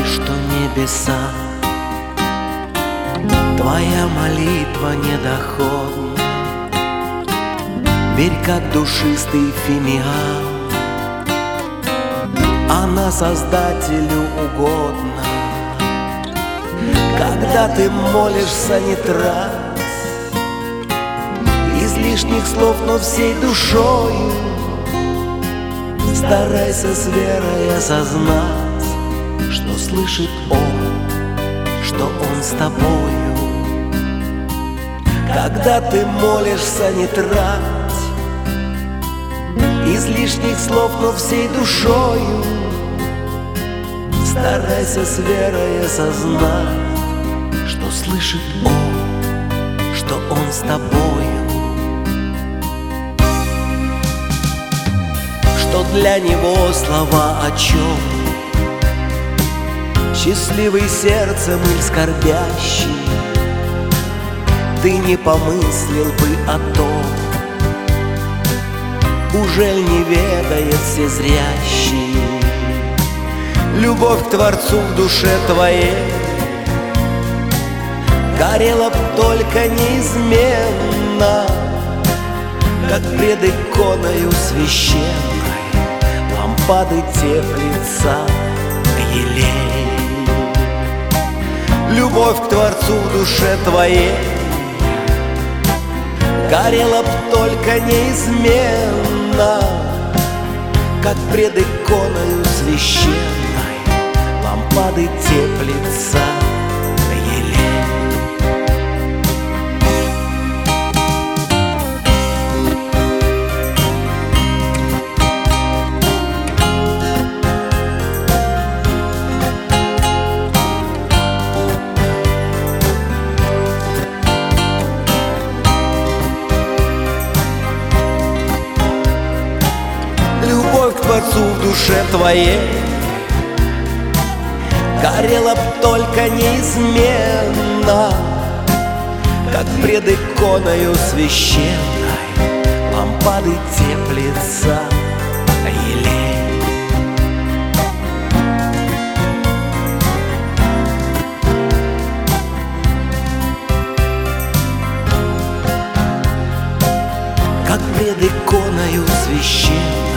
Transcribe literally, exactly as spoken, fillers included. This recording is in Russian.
что небеса. Твоя молитва недоходна, верь, как душистый фимиам, она Создателю угодна. Когда ты молишься, не трать излишних слов, но всей душою старайся с верой осознать, что слышит Он, что Он с тобою. Когда ты молишься, не трать излишних слов, но всей душою старайся с верой осознать, что слышит Он, что Он с тобою, что для Него слова о чем счастливый сердцем или скорбящий, ты не помыслил бы о том, ужель не ведает всезрящий. Любовь к Творцу в душе твоей горела б только неизменно, как пред иконою священной лампады теплится елей. Любовь к Творцу в душе твоей горела б только неизменно, как пред иконою священной лампады теплится елей. Любовь к Творцу в душе твоей горела б только неизменно, как пред иконою священной лампады теплится елей. Как пред иконою священной